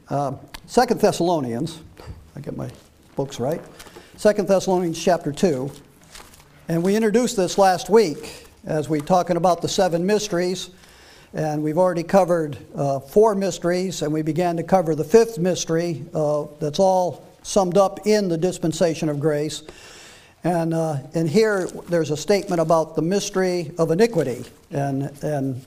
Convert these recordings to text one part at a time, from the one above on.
2 Thessalonians, I get my books right, 2 Thessalonians chapter 2. And we introduced this last week as we talking about the 7 mysteries. And we've already covered 4 mysteries, and we began to cover the 5th mystery that's all summed up in the dispensation of grace. And here there's a statement about the mystery of iniquity. And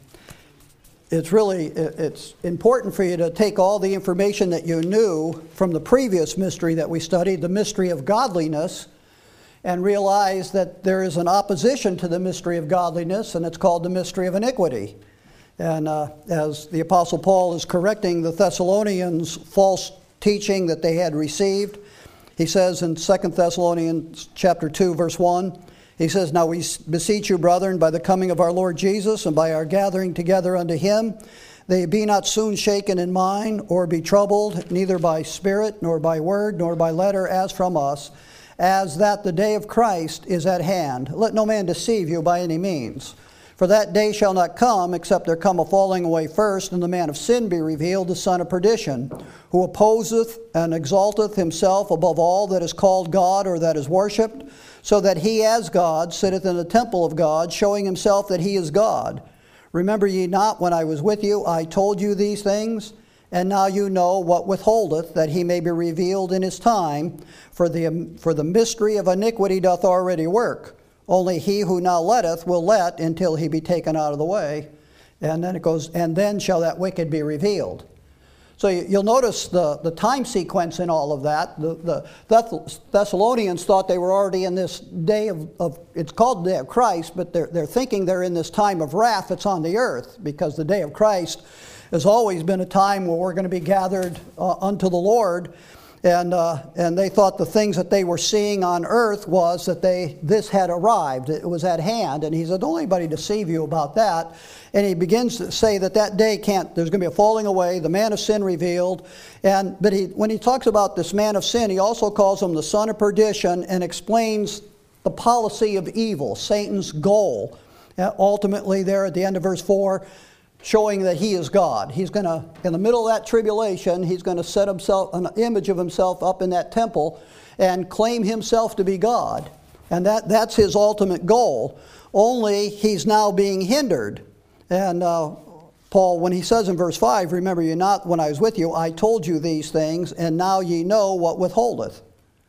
it's important for you to take all the information that you knew from the previous mystery that we studied, the mystery of godliness, and realize that there is an opposition to the mystery of godliness, and it's called the mystery of iniquity. And as the Apostle Paul is correcting the Thessalonians' false teaching that they had received, he says in 2 Thessalonians chapter 2, verse 1, he says, "Now we beseech you, brethren, by the coming of our Lord Jesus, and by our gathering together unto him, they be not soon shaken in mind, or be troubled, neither by spirit, nor by word, nor by letter, as from us, as that the day of Christ is at hand. Let no man deceive you by any means. For that day shall not come, except there come a falling away first, and the man of sin be revealed, the son of perdition, who opposeth and exalteth himself above all that is called God or that is worshipped, so that he as God sitteth in the temple of God, showing himself that he is God. Remember ye not when I was with you, I told you these things? And now you know what withholdeth, that he may be revealed in his time, for the mystery of iniquity doth already work. Only he who now letteth will let until he be taken out of the way. And then it goes, and then shall that wicked be revealed. So you'll notice the time sequence in all of that. The Thessalonians thought they were already in this day of it's called the day of Christ, but they're thinking they're in this time of wrath that's on the earth, because the day of Christ has always been a time where we're going to be gathered unto the Lord. And they thought the things that they were seeing on earth was that this had arrived. It was at hand. And he said, don't anybody deceive you about that. And he begins to say that day there's going to be a falling away, the man of sin revealed. But when he talks about this man of sin, he also calls him the son of perdition and explains the policy of evil, Satan's goal. Ultimately there at the end of verse 4, showing that he is God. He's going to, in the middle of that tribulation, he's going to set himself, an image of himself up in that temple and claim himself to be God. And that's his ultimate goal. Only he's now being hindered. And Paul, when he says in verse 5, remember ye not when I was with you, I told you these things, and now ye know what withholdeth.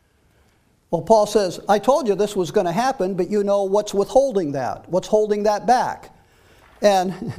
Well, Paul says, I told you this was going to happen, but you know what's withholding that. What's holding that back? And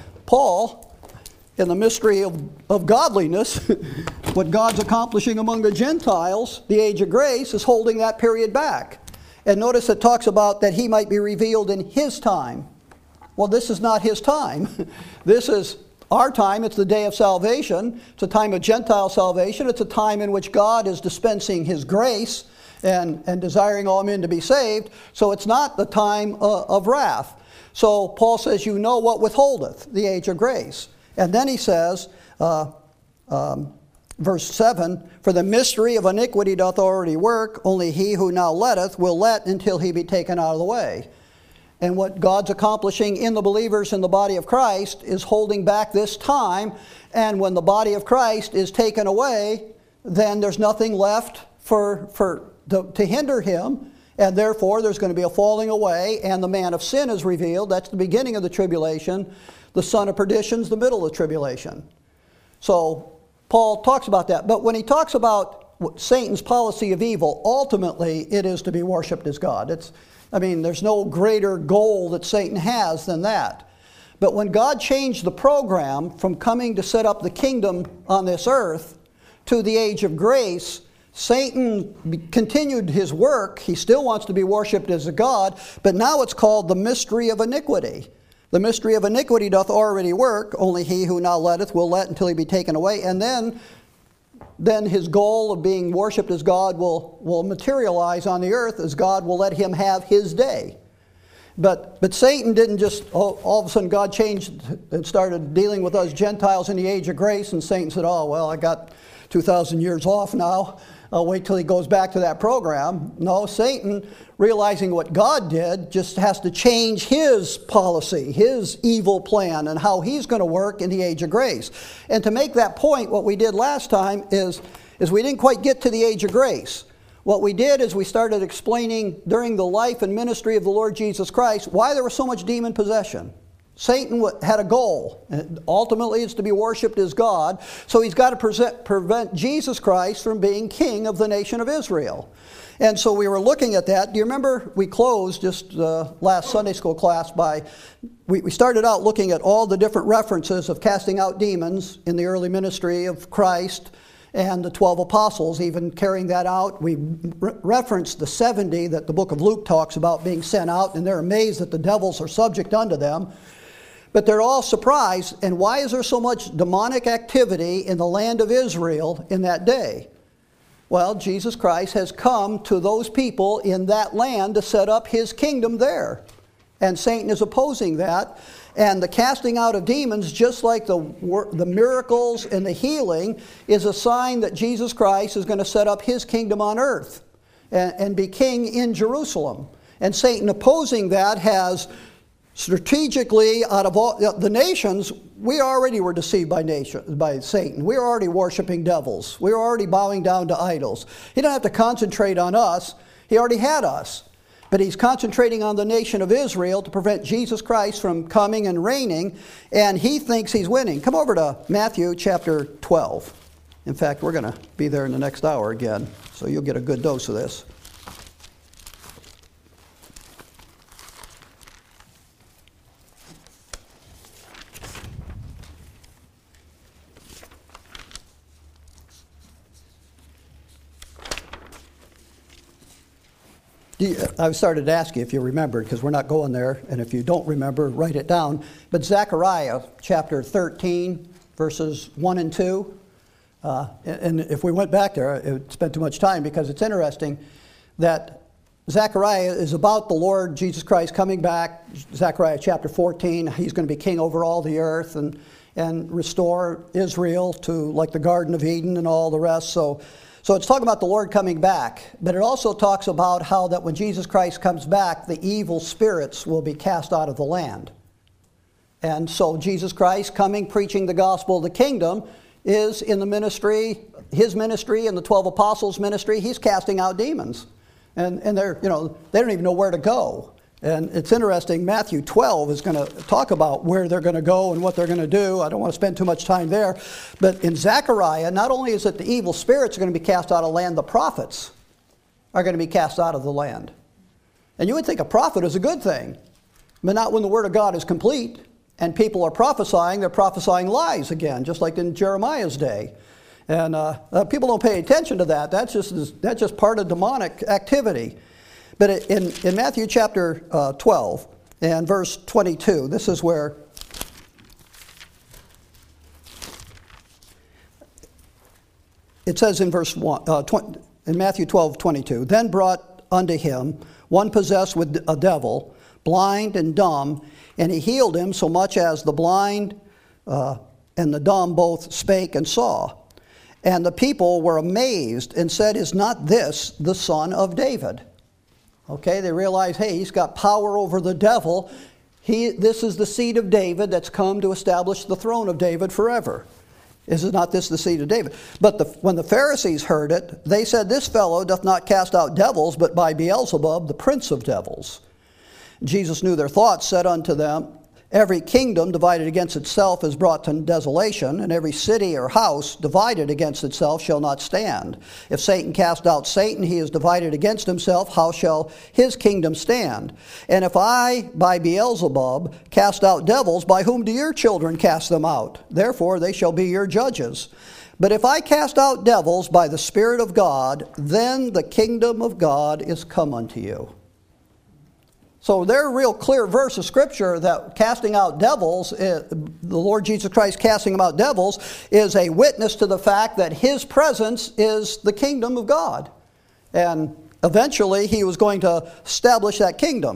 Paul, in the mystery of godliness, what God's accomplishing among the Gentiles, the age of grace, is holding that period back. And notice it talks about that he might be revealed in his time. Well, this is not his time. This is our time. It's the day of salvation. It's a time of Gentile salvation. It's a time in which God is dispensing his grace and desiring all men to be saved. So it's not the time of wrath. So Paul says, you know what withholdeth, the age of grace. And then he says, verse 7, for the mystery of iniquity doth already work, only he who now letteth will let until he be taken out of the way. And what God's accomplishing in the believers in the body of Christ is holding back this time. And when the body of Christ is taken away, then there's nothing left to hinder him. And therefore, there's going to be a falling away, and the man of sin is revealed. That's the beginning of the tribulation. The son of perdition is the middle of the tribulation. So Paul talks about that. But when he talks about Satan's policy of evil, ultimately it is to be worshipped as God. There's no greater goal that Satan has than that. But when God changed the program from coming to set up the kingdom on this earth to the age of grace, Satan continued his work. He still wants to be worshipped as a god, but now it's called the mystery of iniquity. The mystery of iniquity doth already work, only he who now letteth will let until he be taken away. And then his goal of being worshipped as God will materialize on the earth, as God will let him have his day. But Satan didn't just, all of a sudden God changed and started dealing with us Gentiles in the age of grace, and Satan said, oh, well, I got 2,000 years off now. wait till he goes back to that program. No, Satan, realizing what God did, just has to change his policy, his evil plan, and how he's going to work in the age of grace. And to make that point, what we did last time is we didn't quite get to the age of grace. What we did is we started explaining during the life and ministry of the Lord Jesus Christ why there was so much demon possession. Satan had a goal, and ultimately it's to be worshipped as God, so he's got to prevent Jesus Christ from being king of the nation of Israel. And so we were looking at that. Do you remember we closed just last Sunday school class by, we started out looking at all the different references of casting out demons in the early ministry of Christ and the 12 apostles, even carrying that out. We referenced the 70 that the book of Luke talks about being sent out, and they're amazed that the devils are subject unto them. But they're all surprised. And why is there so much demonic activity in the land of Israel in that day? Well, Jesus Christ has come to those people in that land to set up his kingdom there. And Satan is opposing that. And the casting out of demons, just like the miracles and the healing, is a sign that Jesus Christ is going to set up his kingdom on earth and be king in Jerusalem. And Satan opposing that has strategically, out of all the nations, we already were deceived by Satan. We were already worshiping devils. We were already bowing down to idols. He didn't have to concentrate on us. He already had us. But he's concentrating on the nation of Israel to prevent Jesus Christ from coming and reigning, and he thinks he's winning. Come over to Matthew chapter 12. In fact, we're going to be there in the next hour again, so you'll get a good dose of this. I've started to ask you if you remembered, because we're not going there, and if you don't remember, write it down. But Zechariah chapter 13, verses 1 and 2, and if we went back there, it would spend too much time, because it's interesting that Zechariah is about the Lord Jesus Christ coming back. Zechariah chapter 14, he's going to be king over all the earth and restore Israel to like the Garden of Eden and all the rest. So it's talking about the Lord coming back, but it also talks about how that when Jesus Christ comes back, the evil spirits will be cast out of the land. And so Jesus Christ coming, preaching the gospel of the kingdom, is in the ministry, his ministry and the 12 apostles' ministry, he's casting out demons. And they're, they don't even know where to go. And it's interesting, Matthew 12 is going to talk about where they're going to go and what they're going to do. I don't want to spend too much time there. But in Zechariah, not only is it the evil spirits are going to be cast out of land, the prophets are going to be cast out of the land. And you would think a prophet is a good thing, but not when the word of God is complete and people are prophesying. They're prophesying lies again, just like in Jeremiah's day. And people don't pay attention to that. That's just part of demonic activity. But in Matthew chapter 12 and verse 22, this is where it says in verse 1, in Matthew 12:22, then brought unto him one possessed with a devil, blind and dumb, and he healed him so much as the blind and the dumb both spake and saw. And the people were amazed and said, is not this the son of David? Okay, they realize, hey, he's got power over the devil. This is the seed of David that's come to establish the throne of David forever. Is not this the seed of David? But when the Pharisees heard it, they said, this fellow doth not cast out devils, but by Beelzebub, the prince of devils. Jesus knew their thoughts, said unto them, every kingdom divided against itself is brought to desolation, and every city or house divided against itself shall not stand. If Satan cast out Satan, he is divided against himself. How shall his kingdom stand? And if I, by Beelzebub, cast out devils, by whom do your children cast them out? Therefore they shall be your judges. But if I cast out devils by the Spirit of God, then the kingdom of God is come unto you. So there's a real clear verse of Scripture that casting out devils, the Lord Jesus Christ casting them out devils, is a witness to the fact that his presence is the kingdom of God. And eventually he was going to establish that kingdom.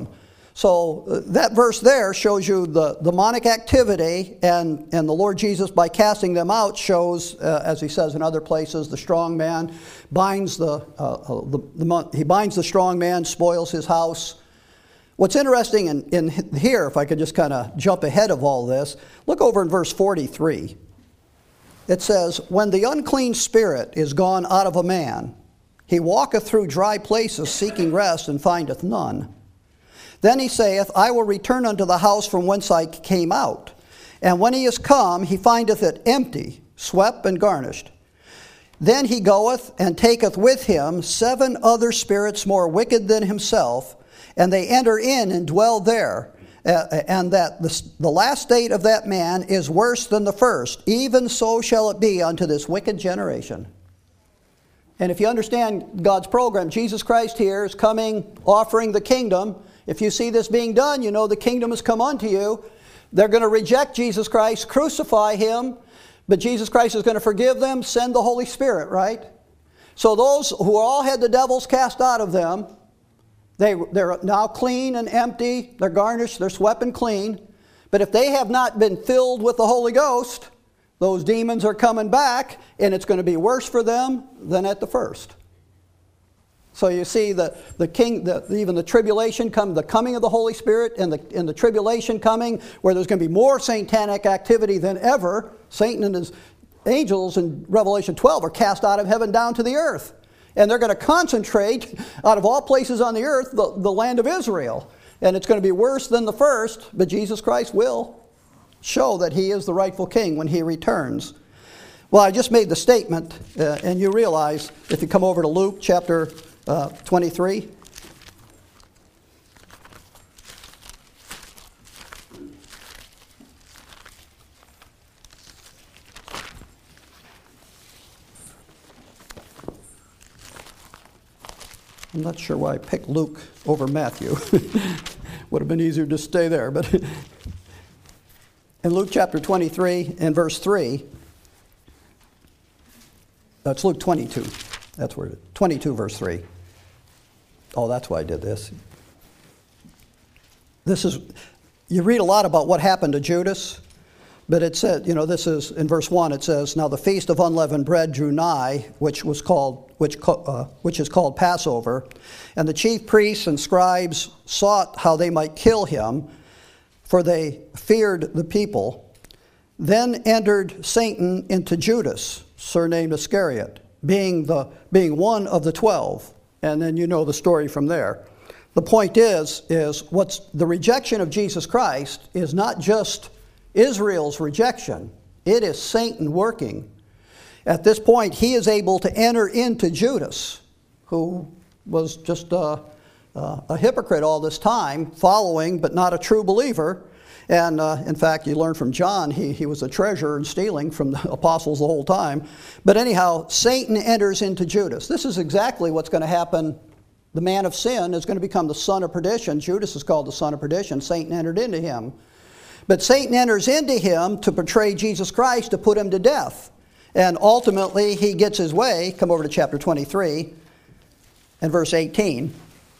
So that verse there shows you the demonic activity, and the Lord Jesus, by casting them out, shows, as he says in other places, the strong man binds he binds the strong man, spoils his house. What's interesting in here, if I could just kind of jump ahead of all this, look over in verse 43. It says, "When the unclean spirit is gone out of a man, he walketh through dry places seeking rest, and findeth none. Then he saith, I will return unto the house from whence I came out. And when he is come, he findeth it empty, swept and garnished. Then he goeth and taketh with him 7 other spirits more wicked than himself, and they enter in and dwell there. And that the last state of that man is worse than the first. Even so shall it be unto this wicked generation." And if you understand God's program, Jesus Christ here is coming, offering the kingdom. If you see this being done, you know the kingdom has come unto you. They're going to reject Jesus Christ, crucify him, but Jesus Christ is going to forgive them, send the Holy Spirit, right? So those who all had the devils cast out of them, they're now clean and empty, they're garnished, they're swept and clean. But if they have not been filled with the Holy Ghost, those demons are coming back, and it's going to be worse for them than at the first. So you see even the tribulation the coming of the Holy Spirit, and the tribulation coming, where there's going to be more satanic activity than ever. Satan and his angels in Revelation 12 are cast out of heaven down to the earth. And they're going to concentrate out of all places on the earth, the land of Israel. And it's going to be worse than the first, but Jesus Christ will show that he is the rightful king when he returns. Well, I just made the statement, and you realize, if you come over to Luke chapter 23. I'm not sure why I picked Luke over Matthew. Would have been easier to stay there. But in Luke chapter 23 and verse 3, that's Luke 22. That's where 22 verse 3. Oh, that's why I did this. You read a lot about what happened to Judas, but it said, this is in verse 1, it says, "Now the feast of unleavened bread drew nigh, which is called Passover, and the chief priests and scribes sought how they might kill him, for they feared the people. Then entered Satan into Judas, surnamed Iscariot, being one of the 12. And then you know the story from there. The point is what's the rejection of Jesus Christ is not just Israel's rejection. It is Satan working. At this point, he is able to enter into Judas, who was just a hypocrite all this time, following but not a true believer. And in fact, you learn from John, he was a treasurer and stealing from the apostles the whole time. But anyhow, Satan enters into Judas. This is exactly what's going to happen. The man of sin is going to become the son of perdition. Judas is called the son of perdition. Satan entered into him. But Satan enters into him to betray Jesus Christ, to put him to death. And ultimately, he gets his way. Come over to chapter 23 and verse 18.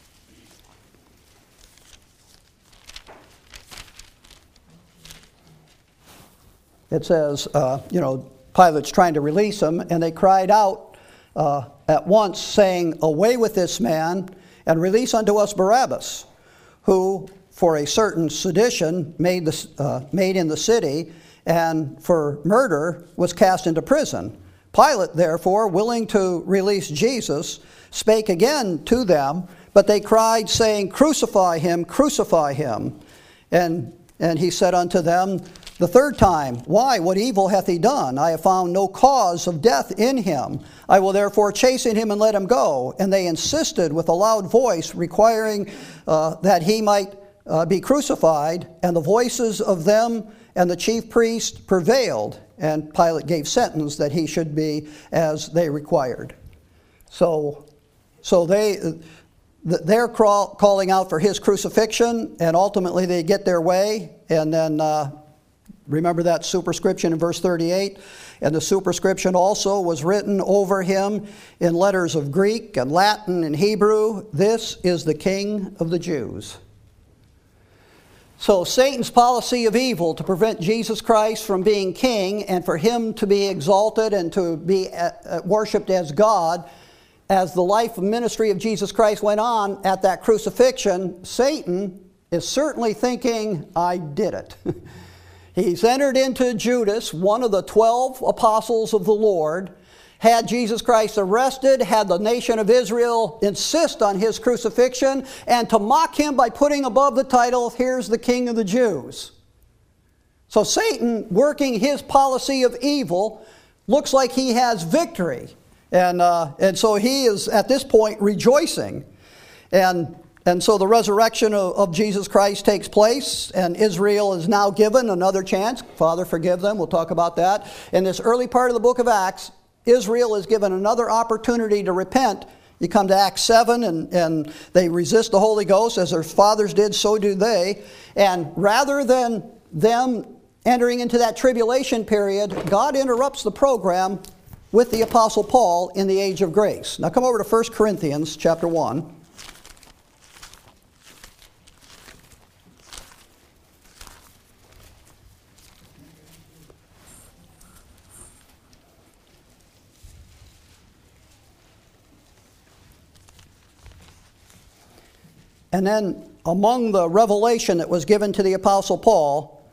It says, Pilate's trying to release him, and they cried out at once, saying, "Away with this man, and release unto us Barabbas, who for a certain sedition made in the city, and for murder was cast into prison." Pilate, therefore, willing to release Jesus, spake again to them, but they cried, saying, "Crucify him, crucify him." And he said unto them the third time, "Why, what evil hath he done? I have found no cause of death in him. I will therefore chasten him and let him go." And they insisted with a loud voice, requiring that he might be crucified. And the voices of them and the chief priest prevailed. And Pilate gave sentence that he should be as they required. So they're calling out for his crucifixion, and ultimately they get their way. And then remember that superscription in verse 38? And the superscription also was written over him in letters of Greek and Latin and Hebrew, "This is the King of the Jews." So Satan's policy of evil to prevent Jesus Christ from being king and for him to be exalted and to be worshipped as God, as the life and ministry of Jesus Christ went on at that crucifixion, Satan is certainly thinking, I did it. He's entered into Judas, one of the 12 apostles of the Lord, had Jesus Christ arrested, had the nation of Israel insist on his crucifixion, and to mock him by putting above the title, here's the King of the Jews. So Satan, working his policy of evil, looks like he has victory. And so he is, at this point, rejoicing. And so the resurrection of Jesus Christ takes place, and Israel is now given another chance. Father, forgive them. We'll talk about that. In this early part of the book of Acts, Israel is given another opportunity to repent. You come to Acts 7, and they resist the Holy Ghost. As their fathers did, so do they. And rather than them entering into that tribulation period, God interrupts the program with the Apostle Paul in the age of grace. Now come over to 1 Corinthians chapter 1. And then among the revelation that was given to the Apostle Paul,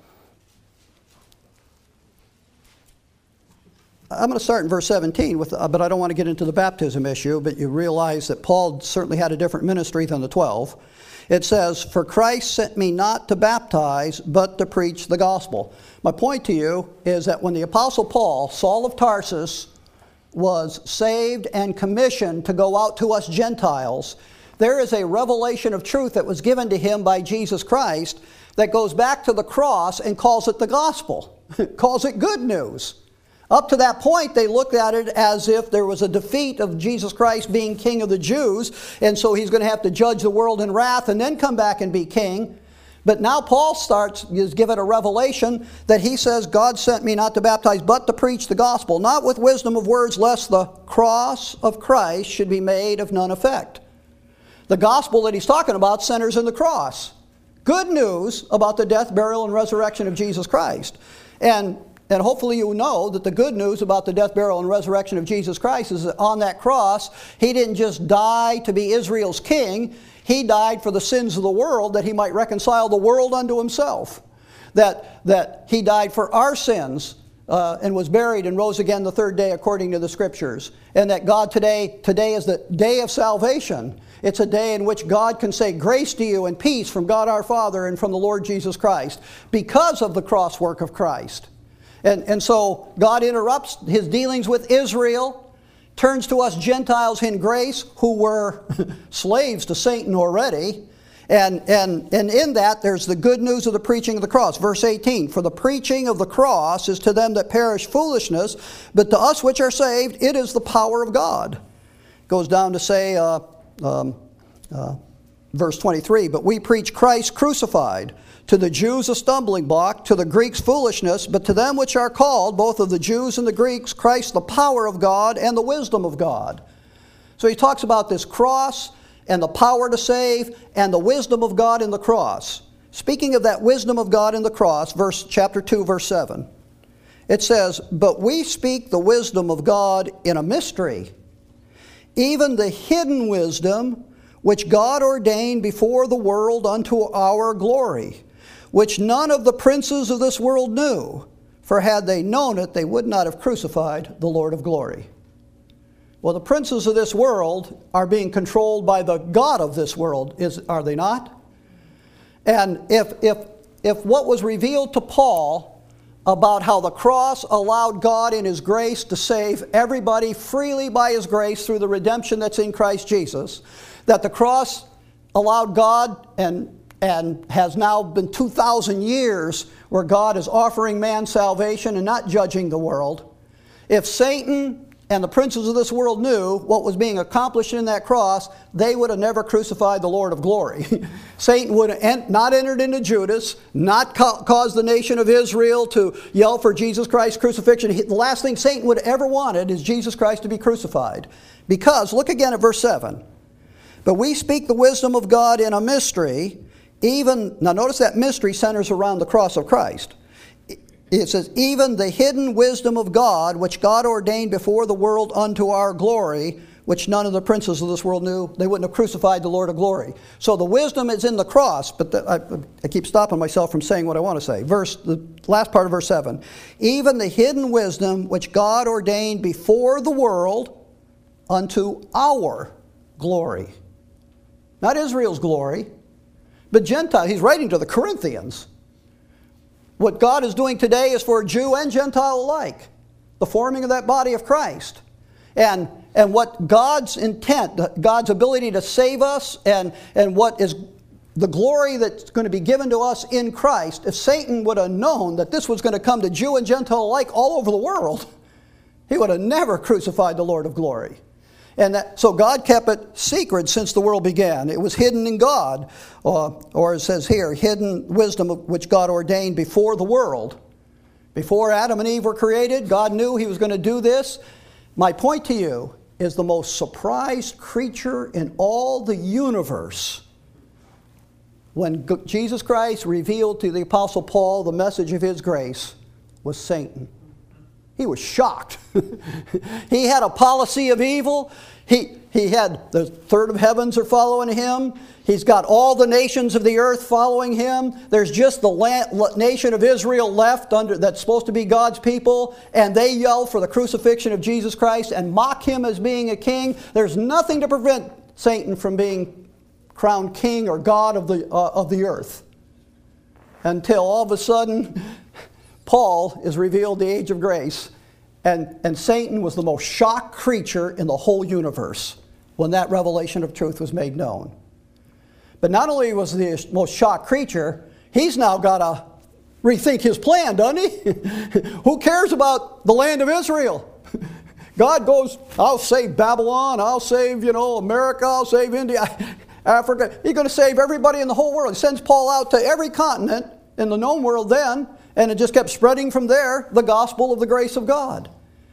I'm going to start in verse 17, but I don't want to get into the baptism issue, but you realize that Paul certainly had a different ministry than the 12. It says, "For Christ sent me not to baptize, but to preach the gospel." My point to you is that when the Apostle Paul, Saul of Tarsus, was saved and commissioned to go out to us Gentiles, there is a revelation of truth that was given to him by Jesus Christ that goes back to the cross and calls it the gospel, calls it good news. Up to that point, they looked at it as if there was a defeat of Jesus Christ being King of the Jews, and so he's going to have to judge the world in wrath and then come back and be king. But now Paul is given a revelation that he says, God sent me not to baptize, but to preach the gospel, not with wisdom of words, lest the cross of Christ should be made of none effect. The gospel that he's talking about centers in the cross. Good news about the death, burial, and resurrection of Jesus Christ. And hopefully you know that the good news about the death, burial, and resurrection of Jesus Christ is that on that cross, he didn't just die to be Israel's king. He died for the sins of the world that he might reconcile the world unto himself. That he died for our sins and was buried and rose again the third day according to the Scriptures. And that God today is the day of salvation. It's a day in which God can say grace to you and peace from God our Father and from the Lord Jesus Christ because of the cross work of Christ. And so God interrupts his dealings with Israel, turns to us Gentiles in grace who were slaves to Satan already. And in that there's the good news of the preaching of the cross. Verse 18, "For the preaching of the cross is to them that perish foolishness, but to us which are saved it is the power of God." Goes down to say, verse 23, "But we preach Christ crucified, to the Jews a stumbling block, to the Greeks foolishness, but to them which are called, both of the Jews and the Greeks, Christ the power of God and the wisdom of God." So he talks about this cross and the power to save and the wisdom of God in the cross. Speaking of that wisdom of God in the cross, chapter 2, verse 7, it says, "But we speak the wisdom of God in a mystery, even the hidden wisdom which God ordained before the world unto our glory, which none of the princes of this world knew. For had they known it, they would not have crucified the Lord of glory." Well, the princes of this world are being controlled by the God of this world, are they not? And if what was revealed to Paul about how the cross allowed God in his grace to save everybody freely by his grace through the redemption that's in Christ Jesus, that the cross allowed God and has now been 2,000 years where God is offering man salvation and not judging the world. If Satan and the princes of this world knew what was being accomplished in that cross, they would have never crucified the Lord of glory. Satan would have not entered into Judas, not caused the nation of Israel to yell for Jesus Christ's crucifixion. The last thing Satan would have ever wanted is Jesus Christ to be crucified. Because, look again at verse 7. "But we speak the wisdom of God in a mystery, Now notice that mystery centers around the cross of Christ. It says, even the hidden wisdom of God, which God ordained before the world unto our glory, which none of the princes of this world knew. They wouldn't have crucified the Lord of glory. So the wisdom is in the cross, but I keep stopping myself from saying what I want to say. The last part of verse 7. Even the hidden wisdom which God ordained before the world unto our glory. Not Israel's glory, but Gentile. He's writing to the Corinthians. What God is doing today is for Jew and Gentile alike. The forming of that body of Christ. And what God's intent, God's ability to save us, and what is the glory that's going to be given to us in Christ. If Satan would have known that this was going to come to Jew and Gentile alike all over the world, he would have never crucified the Lord of glory. So God kept it secret since the world began. It was hidden in God. Or it says here, hidden wisdom which God ordained before the world. Before Adam and Eve were created, God knew He was going to do this. My point to you is the most surprised creature in all the universe. When Jesus Christ revealed to the Apostle Paul the message of His grace, was Satan. He was shocked. He had a policy of evil. He had the third of heavens are following him. He's got all the nations of the earth following him. There's just the nation of Israel left that's supposed to be God's people, and they yell for the crucifixion of Jesus Christ and mock Him as being a king. There's nothing to prevent Satan from being crowned king or God of the earth. Until all of a sudden, Paul is revealed the age of grace, and Satan was the most shocked creature in the whole universe when that revelation of truth was made known. But not only was he the most shocked creature, he's now got to rethink his plan, doesn't he? Who cares about the land of Israel? God goes, I'll save Babylon, I'll save, America, I'll save India, Africa. He's going to save everybody in the whole world. He sends Paul out to every continent in the known world then, and it just kept spreading from there, the gospel of the grace of God.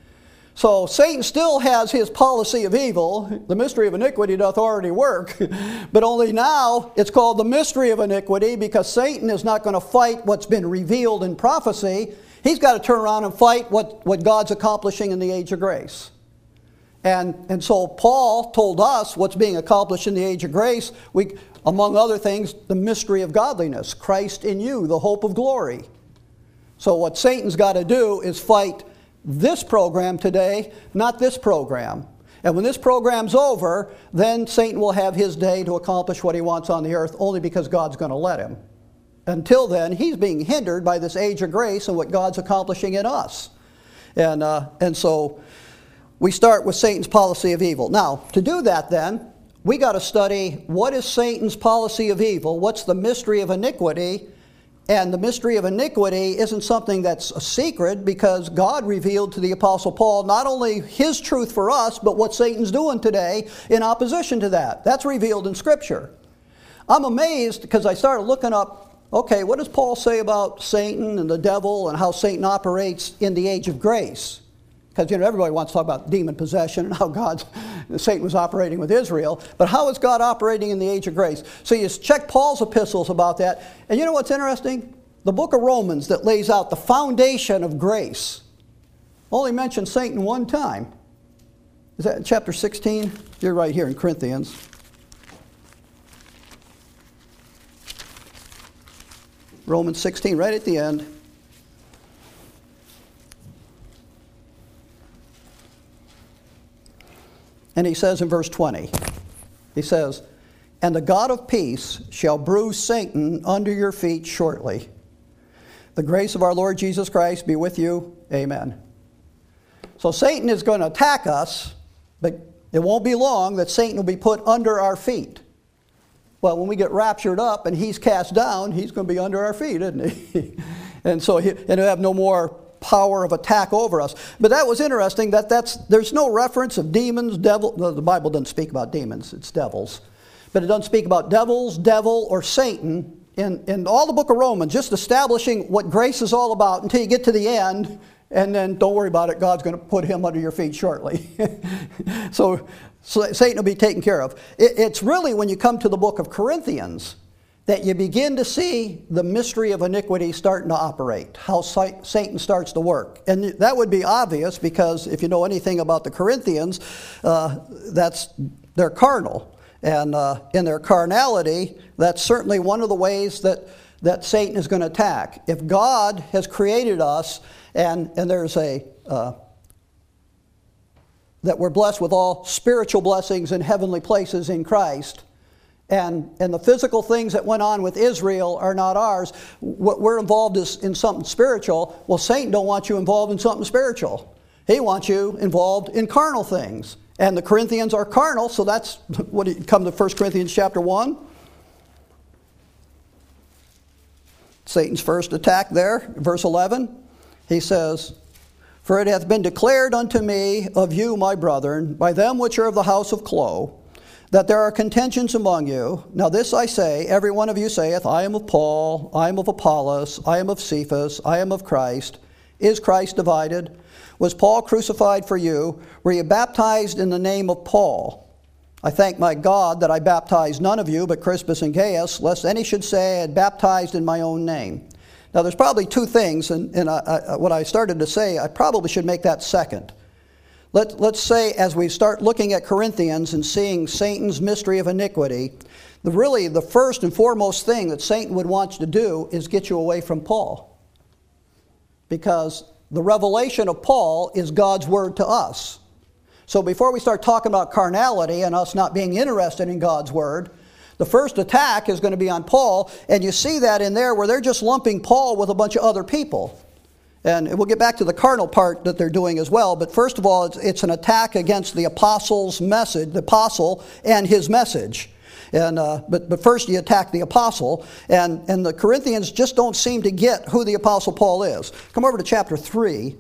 So Satan still has his policy of evil. The mystery of iniquity doth already work. But only now it's called the mystery of iniquity, because Satan is not going to fight what's been revealed in prophecy. He's got to turn around and fight what God's accomplishing in the age of grace. And so Paul told us what's being accomplished in the age of grace. Among other things, the mystery of godliness. Christ in you, the hope of glory. So what Satan's got to do is fight this program today, not this program. And when this program's over, then Satan will have his day to accomplish what he wants on the earth, only because God's going to let him. Until then, he's being hindered by this age of grace and what God's accomplishing in us. And so we start with Satan's policy of evil. Now, to do that then, we got to study what is Satan's policy of evil, what's the mystery of iniquity. And the mystery of iniquity isn't something that's a secret, because God revealed to the Apostle Paul not only His truth for us, but what Satan's doing today in opposition to that. That's revealed in Scripture. I'm amazed because I started looking up, okay, what does Paul say about Satan and the devil and how Satan operates in the age of grace? Because everybody wants to talk about demon possession and how Satan was operating with Israel. But how is God operating in the age of grace? So you check Paul's epistles about that. And you know what's interesting? The book of Romans that lays out the foundation of grace only mentions Satan one time. Is that in chapter 16? You're right here in Corinthians. Romans 16, right at the end. And he says in verse 20, he says, "And the God of peace shall bruise Satan under your feet shortly. The grace of our Lord Jesus Christ be with you. Amen." So Satan is going to attack us, but it won't be long that Satan will be put under our feet. Well, when we get raptured up and he's cast down, he's going to be under our feet, isn't he? And so he'll have no more power of attack over us. But that was interesting there's no reference of demons, devil. The Bible doesn't speak about demons, it's devils. But it doesn't speak about devils, devil, or Satan in all the book of Romans, just establishing what grace is all about until you get to the end, and then don't worry about it, God's going to put him under your feet shortly. So Satan will be taken care of. It's really when you come to the book of Corinthians that you begin to see the mystery of iniquity starting to operate, how Satan starts to work. And that would be obvious because if you know anything about the Corinthians, they're carnal. And in their carnality, that's certainly one of the ways that Satan is going to attack. If God has created us and there's that we're blessed with all spiritual blessings in heavenly places in Christ, and the physical things that went on with Israel are not ours, what we're involved is in something spiritual. Well, Satan don't want you involved in something spiritual. He wants you involved in carnal things. And the Corinthians are carnal, so that's what you come to 1 Corinthians chapter 1. Satan's first attack there, verse 11. He says, "For it hath been declared unto me of you, my brethren, by them which are of the house of Chloe, that there are contentions among you. Now this I say, every one of you saith, I am of Paul, I am of Apollos, I am of Cephas, I am of Christ. Is Christ divided? Was Paul crucified for you? Were you baptized in the name of Paul? I thank my God that I baptized none of you but Crispus and Gaius, lest any should say I had baptized in my own name." Now there's probably two things, and what I started to say, I probably should make that second. Let's say as we start looking at Corinthians and seeing Satan's mystery of iniquity, really the first and foremost thing that Satan would want you to do is get you away from Paul. Because the revelation of Paul is God's word to us. So before we start talking about carnality and us not being interested in God's word, the first attack is going to be on Paul, and you see that in there where they're just lumping Paul with a bunch of other people. And we'll get back to the carnal part that they're doing as well, but first of all, it's an attack against the apostle's message, the apostle and his message. And but first you attack the apostle, and the Corinthians just don't seem to get who the apostle Paul is. Come over to chapter 3.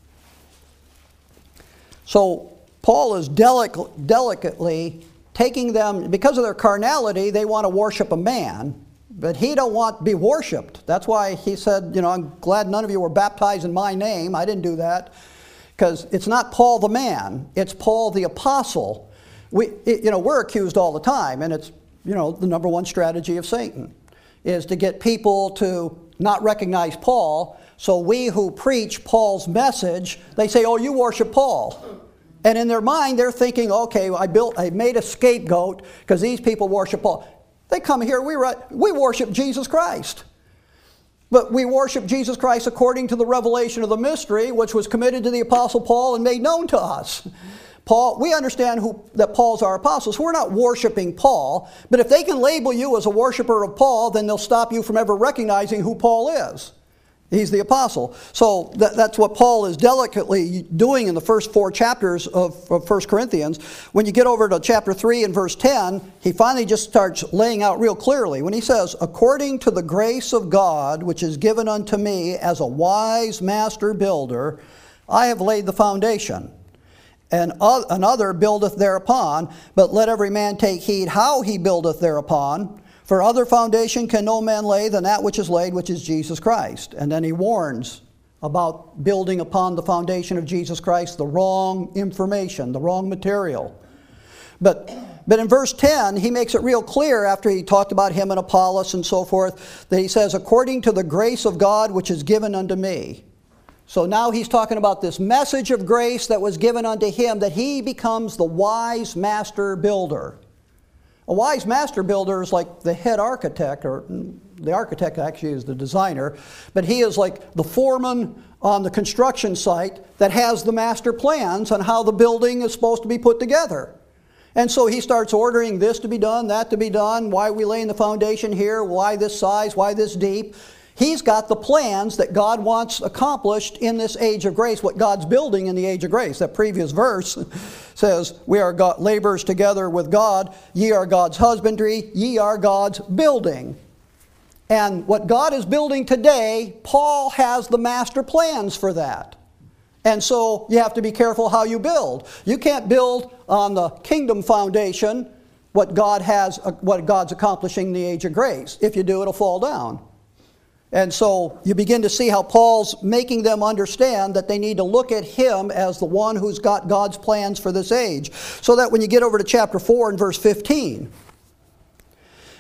So Paul is delicately taking them, because of their carnality, they want to worship a man, but he don't want to be worshipped. That's why he said, I'm glad none of you were baptized in my name. I didn't do that, because it's not Paul the man, it's Paul the apostle. We're accused all the time, and it's, the number one strategy of Satan is to get people to not recognize Paul. So we who preach Paul's message, they say, oh, you worship Paul. And in their mind, they're thinking, okay, I made a scapegoat because these people worship Paul. They come here, we worship Jesus Christ. But we worship Jesus Christ according to the revelation of the mystery, which was committed to the Apostle Paul and made known to us. We understand that Paul's our apostle, so we're not worshiping Paul. But if they can label you as a worshiper of Paul, then they'll stop you from ever recognizing who Paul is. He's the apostle. So that's what Paul is delicately doing in the first 4 chapters of 1 Corinthians. When you get over to chapter 3 and verse 10, he finally just starts laying out real clearly. When he says, "According to the grace of God, which is given unto me as a wise master builder, I have laid the foundation. And another buildeth thereupon, but let every man take heed how he buildeth thereupon. For other foundation can no man lay than that which is laid, which is Jesus Christ." And then he warns about building upon the foundation of Jesus Christ the wrong information, the wrong material. But in verse 10, he makes it real clear after he talked about him and Apollos and so forth, that he says, "According to the grace of God which is given unto me." So now he's talking about this message of grace that was given unto him, that he becomes the wise master builder. A wise master builder is like the head architect, or the architect actually is the designer, but he is like the foreman on the construction site that has the master plans on how the building is supposed to be put together. And so he starts ordering this to be done, that to be done, why are we laying the foundation here, why this size, why this deep. He's got the plans that God wants accomplished in this age of grace, what God's building in the age of grace. That previous verse says, "We are laborers together with God. Ye are God's husbandry. Ye are God's building." And what God is building today, Paul has the master plans for that. And so you have to be careful how you build. You can't build on the kingdom foundation what God's accomplishing in the age of grace. If you do, it'll fall down. And so you begin to see how Paul's making them understand that they need to look at him as the one who's got God's plans for this age. So that when you get over to chapter 4 and verse 15,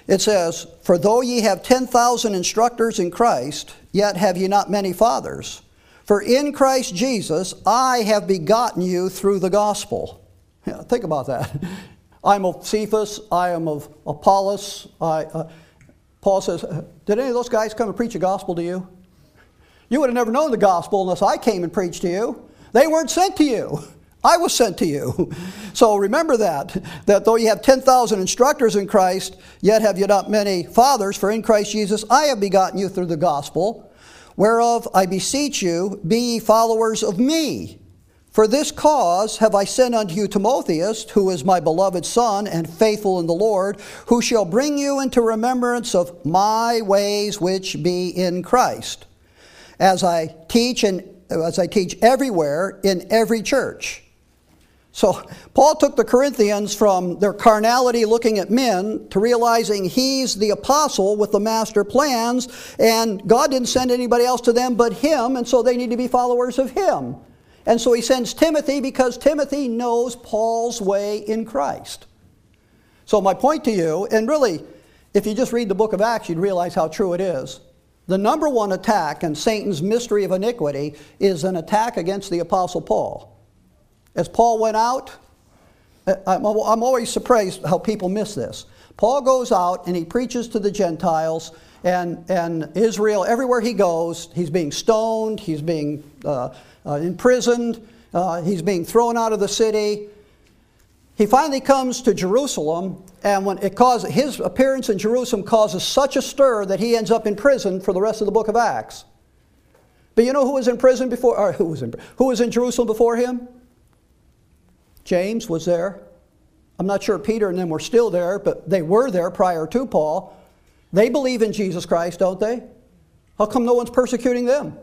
It says, "For though ye have 10,000 instructors in Christ, yet have ye not many fathers. For in Christ Jesus I have begotten you through the gospel." Yeah, think about that. I'm of Cephas, I am of Apollos. Paul says, did any of those guys come and preach a gospel to you? You would have never known the gospel unless I came and preached to you. They weren't sent to you. I was sent to you. So remember that though you have 10,000 instructors in Christ, yet have you not many fathers, for in Christ Jesus I have begotten you through the gospel, whereof I beseech you, be ye followers of me. For this cause have I sent unto you Timotheus, who is my beloved son and faithful in the Lord, who shall bring you into remembrance of my ways which be in Christ, as I teach everywhere in every church. So Paul took the Corinthians from their carnality looking at men to realizing he's the apostle with the master plans, and God didn't send anybody else to them but him, and so they need to be followers of him. And so he sends Timothy because Timothy knows Paul's way in Christ. So my point to you, and really, if you just read the book of Acts, you'd realize how true it is. The number one attack in Satan's mystery of iniquity is an attack against the Apostle Paul. As Paul went out, I'm always surprised how people miss this. Paul goes out and he preaches to the Gentiles, and Israel, everywhere he goes, he's being stoned, he's being imprisoned, he's being thrown out of the city. He finally comes to Jerusalem, and when his appearance in Jerusalem causes such a stir that he ends up in prison for the rest of the book of Acts. But you know who was in prison before? Or who was in Jerusalem before him? James was there. I'm not sure Peter and them were still there, but they were there prior to Paul. They believe in Jesus Christ, don't they? How come no one's persecuting them?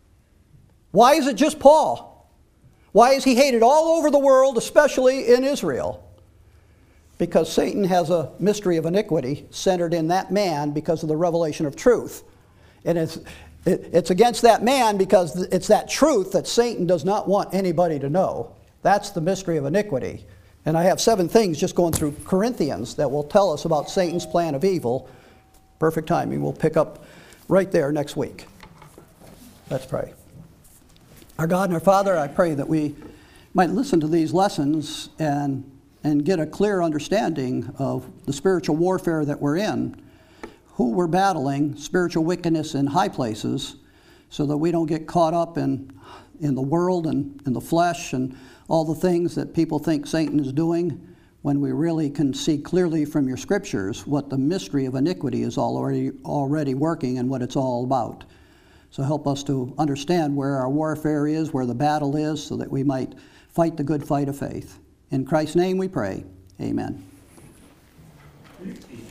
Why is it just Paul? Why is he hated all over the world, especially in Israel? Because Satan has a mystery of iniquity centered in that man because of the revelation of truth. And it's against that man because it's that truth that Satan does not want anybody to know. That's the mystery of iniquity. And I have 7 things just going through Corinthians that will tell us about Satan's plan of evil. Perfect timing. We'll pick up right there next week. Let's pray. Our God and our Father, I pray that we might listen to these lessons and get a clear understanding of the spiritual warfare that we're in, who we're battling, spiritual wickedness in high places, so that we don't get caught up in the world and in the flesh and all the things that people think Satan is doing, when we really can see clearly from your scriptures what the mystery of iniquity is already working and what it's all about. So help us to understand where our warfare is, where the battle is, so that we might fight the good fight of faith. In Christ's name we pray. Amen.